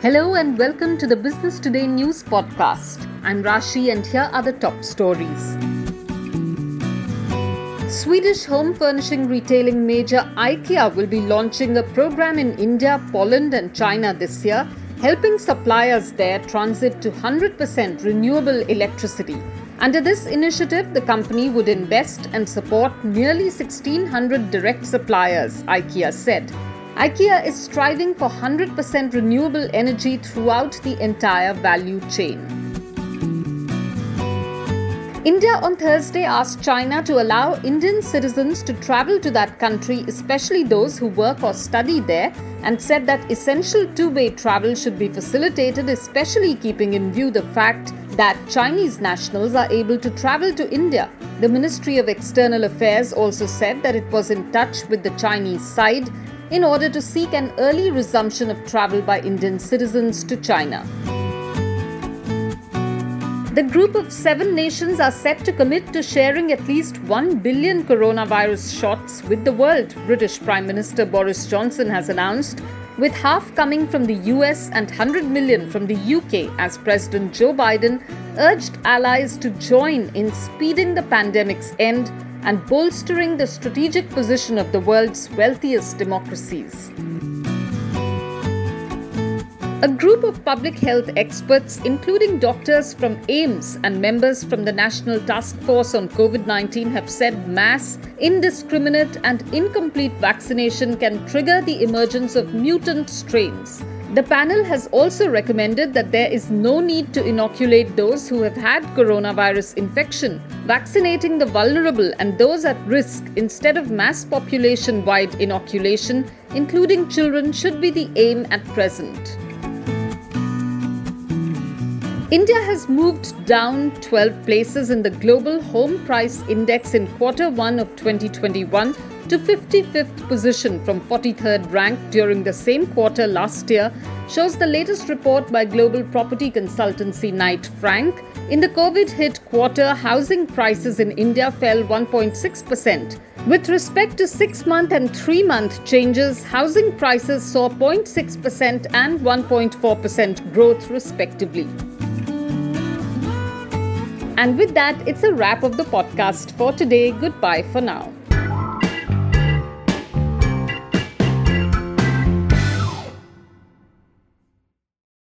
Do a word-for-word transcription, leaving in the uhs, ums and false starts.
Hello and welcome to the Business Today News Podcast. I'm Rashi and here are the top stories. Swedish home furnishing retailing major IKEA will be launching a program in India, Poland and China this year, helping suppliers there transit to one hundred percent renewable electricity. Under this initiative, the company would invest and support nearly sixteen hundred direct suppliers, IKEA said. IKEA is striving for one hundred percent renewable energy throughout the entire value chain. India on Thursday asked China to allow Indian citizens to travel to that country, especially those who work or study there, and said that essential two-way travel should be facilitated, especially keeping in view the fact that Chinese nationals are able to travel to India. The Ministry of External Affairs also said that it was in touch with the Chinese side in order to seek an early resumption of travel by Indian citizens to China. The group of seven nations are set to commit to sharing at least one billion coronavirus shots with the world, British Prime Minister Boris Johnson has announced, with half coming from the U S and one hundred million from the U K, as President Joe Biden urged allies to join in speeding the pandemic's end and bolstering the strategic position of the world's wealthiest democracies. A group of public health experts, including doctors from AIIMS and members from the National Task Force on COVID nineteen, have said mass, indiscriminate and incomplete vaccination can trigger the emergence of mutant strains. The panel has also recommended that there is no need to inoculate those who have had coronavirus infection. Vaccinating the vulnerable and those at risk instead of mass population-wide inoculation, including children, should be the aim at present. India has moved down twelve places in the Global Home Price Index in quarter one of twenty twenty-one to fifty-fifth position from forty-third rank during the same quarter last year, shows the latest report by global property consultancy Knight Frank. In the COVID-hit quarter, housing prices in India fell one point six percent. With respect to six-month and three-month changes, housing prices saw zero point six percent and one point four percent growth respectively. And with that, it's a wrap of the podcast for today. Goodbye for now.